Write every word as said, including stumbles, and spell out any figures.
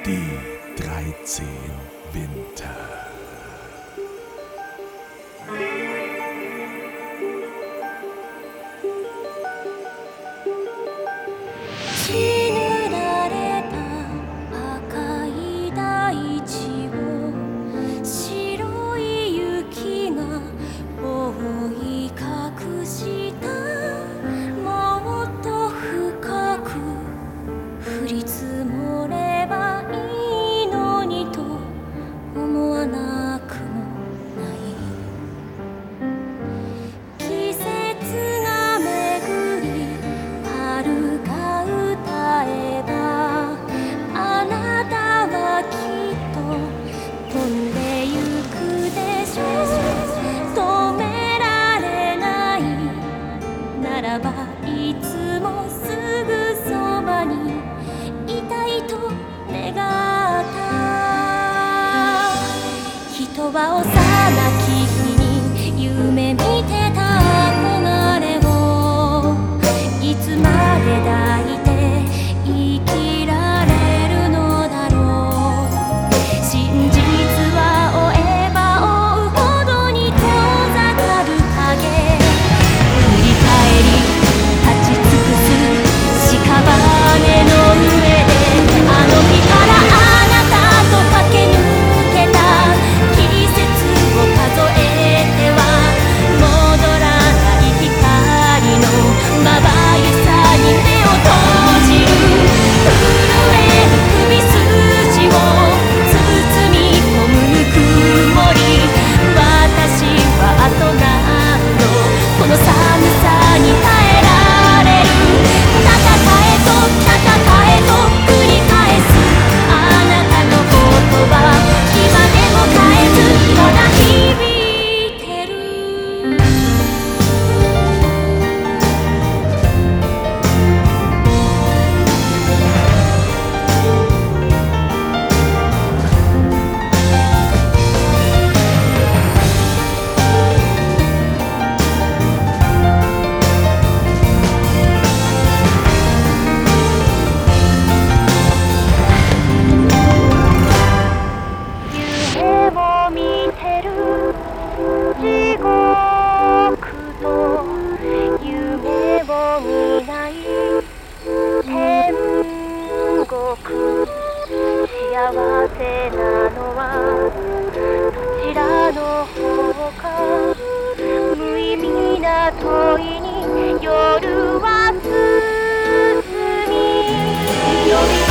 Die dreizehn Winter. いつもすぐそばにいたいと願った人は幼き日に夢見てた憧れをいつまで抱いて生きられるのだろう真実は追えば追うほどに遠ざかる影振り返り屍の上であの日からあなたと駆け抜けた季節を数えては戻らない光のまばゆさに目を閉じる震える首筋を包み込むぬくもり私はあと何度この寒さに耐えられる地獄と夢を見ない天国幸せなのはどちらの方か無意味な問いに夜は進み